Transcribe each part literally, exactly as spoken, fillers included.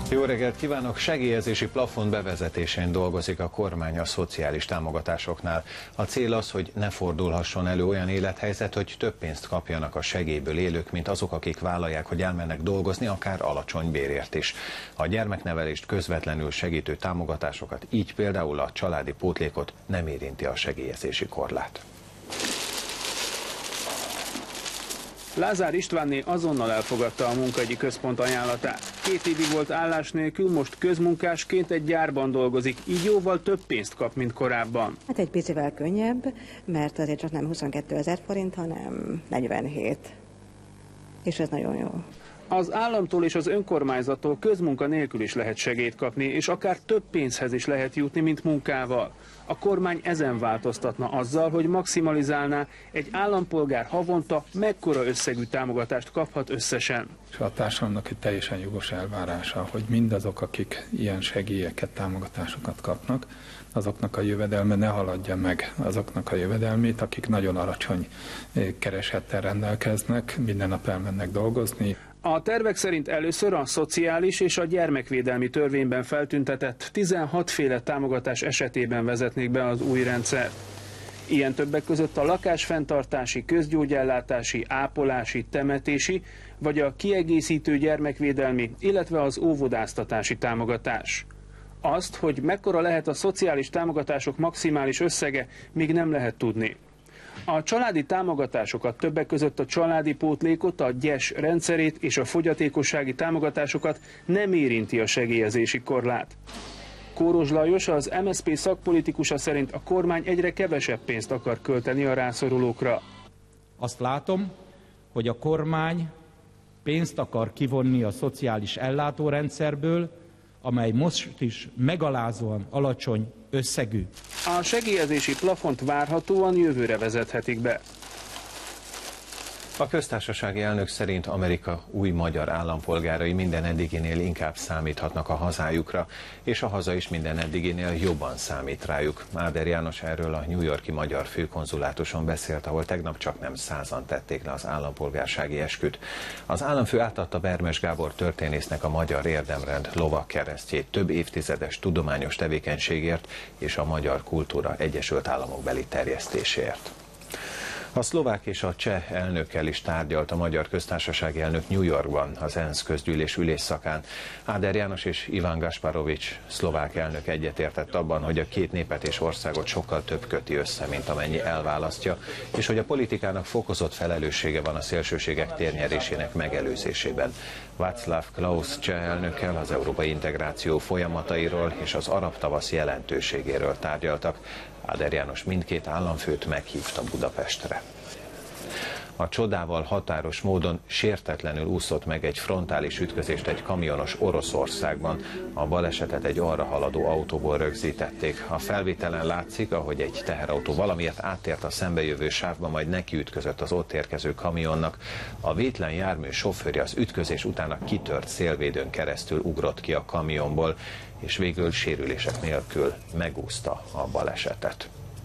Jó reggelt kívánok! Segélyezési plafon bevezetésén dolgozik a kormány a szociális támogatásoknál. A cél az, hogy ne fordulhasson elő olyan élethelyzet, hogy több pénzt kapjanak a segélyből élők, mint azok, akik vállalják, hogy elmennek dolgozni, akár alacsony bérért is. A gyermeknevelést közvetlenül segítő támogatásokat, így például a családi pótlékot nem érinti a segélyezési korlát. Lázár Istvánné azonnal elfogadta a munkaügyi központ ajánlatát. Két évig volt állás nélkül, most közmunkásként egy gyárban dolgozik, így jóval több pénzt kap, mint korábban. Hát egy picivel könnyebb, mert azért csak nem huszonkétezer forint, hanem negyvenhét. És ez nagyon jó. Az államtól és az önkormányzattól közmunka nélkül is lehet segélyt kapni, és akár több pénzhez is lehet jutni, mint munkával. A kormány ezen változtatna azzal, hogy maximalizálná, egy állampolgár havonta mekkora összegű támogatást kaphat összesen. És a társadalomnak egy teljesen jogos elvárása, hogy mindazok, akik ilyen segélyeket, támogatásokat kapnak, azoknak a jövedelme ne haladja meg azoknak a jövedelmét, akik nagyon alacsony keresettel rendelkeznek, minden nap elmennek dolgozni. A tervek szerint először a szociális és a gyermekvédelmi törvényben feltüntetett tizenhat féle támogatás esetében vezetnék be az új rendszert. Ilyen többek között a lakásfenntartási, közgyógyellátási, ápolási, temetési, vagy a kiegészítő gyermekvédelmi, illetve az óvodáztatási támogatás. Azt, hogy mekkora lehet a szociális támogatások maximális összege, még nem lehet tudni. A családi támogatásokat, többek között a családi pótlékot, a gyes rendszerét és a fogyatékossági támogatásokat nem érinti a segélyezési korlát. Kóros Lajos, az em es zé pé szakpolitikusa szerint a kormány egyre kevesebb pénzt akar költeni a rászorulókra. Azt látom, hogy a kormány pénzt akar kivonni a szociális ellátórendszerből, amely most is megalázóan alacsony összegű. A segélyezési plafont várhatóan jövőre vezethetik be. A köztársasági elnök szerint Amerika új magyar állampolgárai minden eddiginél inkább számíthatnak a hazájukra, és a haza is minden eddiginél jobban számít rájuk. Áder János erről a New York-i magyar főkonzulátuson beszélt, ahol tegnap csak nem százan tették le az állampolgársági esküt. Az államfő átadta Bermes Gábor történésznek a Magyar Érdemrend lovagkeresztjét több évtizedes tudományos tevékenységért és a magyar kultúra Egyesült Államok beli terjesztéséért. A szlovák és a cseh elnökkel is tárgyalt a magyar köztársasági elnök New Yorkban az ENSZ közgyűlés ülésszakán. Áder János és Iván Gasparovics szlovák elnök egyetértett abban, hogy a két népet és országot sokkal több köti össze, mint amennyi elválasztja, és hogy a politikának fokozott felelőssége van a szélsőségek térnyerésének megelőzésében. Václav Klaus cseh elnökkel az európai integráció folyamatairól és az arab tavasz jelentőségéről tárgyaltak. Áder János mindkét államfőt meghívta Budapestre. A csodával határos módon sértetlenül úszott meg egy frontális ütközést egy kamionos Oroszországban. A balesetet egy arra haladó autóból rögzítették. A felvételen látszik, ahogy egy teherautó valamiért áttért a szembejövő sávba, majd nekiütközött az ott érkező kamionnak. A vétlen jármű sofőrje az ütközés után a kitört szélvédőn keresztül ugrott ki a kamionból, és végül sérülések nélkül megúszta a balesetet.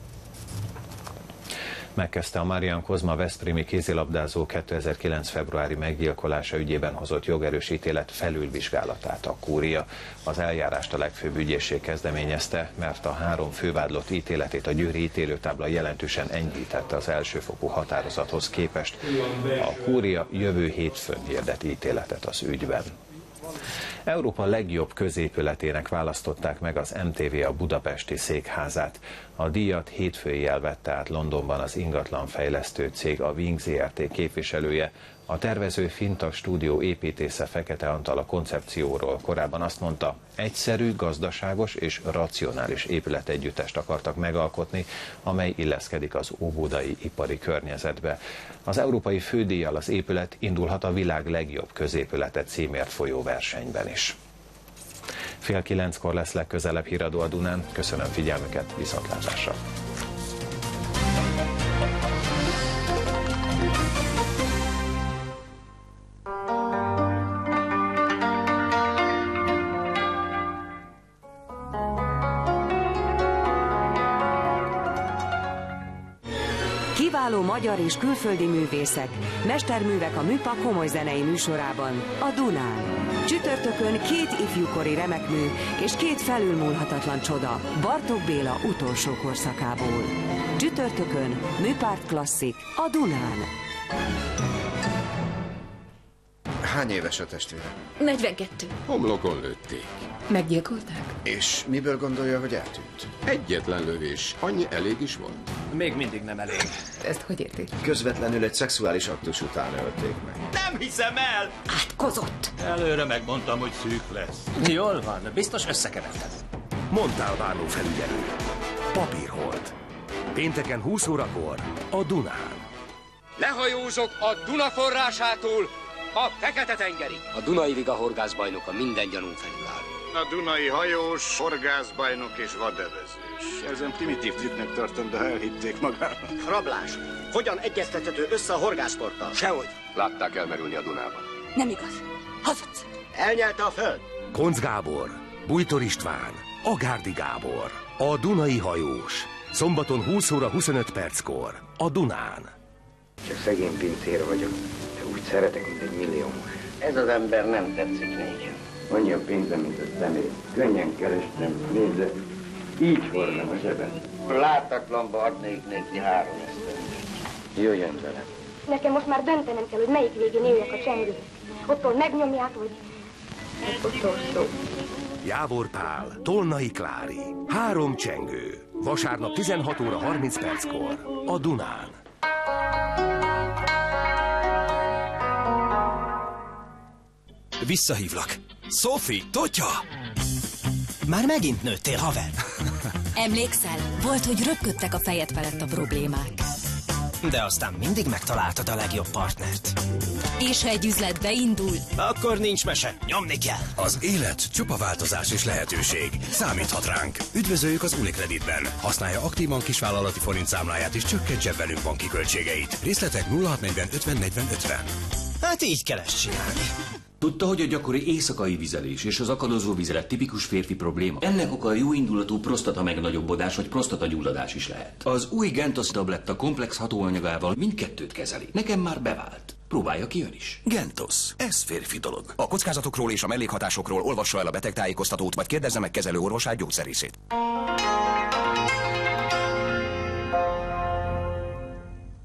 Megkezdte a Marian Kozma veszprémi kézilabdázó kétezer-kilenc februári meggyilkolása ügyében hozott jogerős ítélet felülvizsgálatát a kúria. Az eljárást a legfőbb ügyészség kezdeményezte, mert a három fővádlott ítéletét a győri ítélőtábla jelentősen enyhítette az elsőfokú határozathoz képest. A kúria jövő hétfőn hirdet ítéletet az ügyben. Európa legjobb középületének választották meg az em té vé a budapesti székházát. A díjat hétfői elvette át Londonban az ingatlanfejlesztő cég, a Wing zé er té képviselője. A tervező Finta stúdió építésze Fekete Antal a koncepcióról korábban azt mondta, egyszerű, gazdaságos és racionális épületegyüttest akartak megalkotni, amely illeszkedik az óbudai ipari környezetbe. Az európai fődíjjal az épület indulhat a világ legjobb középülete címért folyó versenyben is. Fél kilenckor lesz legközelebb híradó a Dunán. Köszönöm figyelmüket, viszontlátásra! Kiváló magyar és külföldi művészek, mesterművek a Műpa komoly zenei műsorában, a Dunán. Csütörtökön két ifjúkori remekmű és két felülmúlhatatlan csoda Bartók Béla utolsó korszakából. Csütörtökön Műpárt klasszik a Dunán. Hány éves a testvére? negyvenkettő. Homlokon lőtték. Meggyilkolták? És miből gondolja, hogy eltűnt? Egyetlen lövés. Annyi elég is volt? Még mindig nem elég. Ezt hogy érti? Közvetlenül egy szexuális aktus után ölték meg. Nem hiszem el! Átkozott! Előre megmondtam, hogy szűk lesz. Jól van, biztos összekeverted. Montálbánó felügyelő. Papírhold. Pénteken húsz órakor a Dunán. Lehajózok a Duna forrásától a Fekete-tengerig. A Dunai Liga horgászbajnoka minden gyanún felül áll. A Dunai hajós, horgászbajnok és vadevezős. Ezen primitív trükknek tartom, de elhitték magának. Rablás. Hogyan egyeztethető össze a horgászsporttal? Sehogy. Látták elmerülni a Dunában. Nem igaz. Hazudsz. Elnyelte a föld. Koncz Gábor, Bújtor István, Agárdi Gábor. A Dunai hajós. Szombaton húsz óra huszonöt perckor a Dunán. Csak szegény pincér vagyok, de úgy szeretek, mint egy milliómos. Ez az ember nem tetszik négy. Annyi a pénzem, mint a szemét. Könnyen kerestem, nézze, így hordom a zsebem. Láthatatlanba adnék neki három esztendőt. Jöjjön velem. Nekem most már döntenem kell, hogy melyik végén éljek a csengőt. Ottól megnyomják, vagy az utolsó. Jávor Pál, Tolnai Klári. Három csengő. Vasárnap tizenhat óra harminc perckor a Dunán. Visszahívlak. Sophie, Totya! Már megint nőttél, haver. Emlékszel? Volt, hogy röpködtek a fejed felett a problémák. De aztán mindig megtaláltad a legjobb partnert. És ha egy üzlet beindul... Akkor nincs mese, nyomni kell. Az élet csupa változás és lehetőség. Számíthat ránk. Üdvözöljük az Unicreditben. Használja aktívan kisvállalati forint számláját és csökkentse velünk banki költségeit. Részletek nulla hat negyven ötven negyven ötven. Hát így kell ezt csinálni. Tudta, hogy a gyakori éjszakai vizelés és az akadozó vizelet tipikus férfi probléma? Ennek oka a jóindulatú prostata megnagyobbodás vagy prostatagyulladás is lehet. Az új Gentos tabletta komplex hatóanyagával mindkettőt kezeli. Nekem már bevált. Próbálja ki ön is. Gentos. Ez férfi dolog. A kockázatokról és a mellékhatásokról olvassa el a betegtájékoztatót, vagy kérdezze meg kezelő orvosát, gyógyszerészét.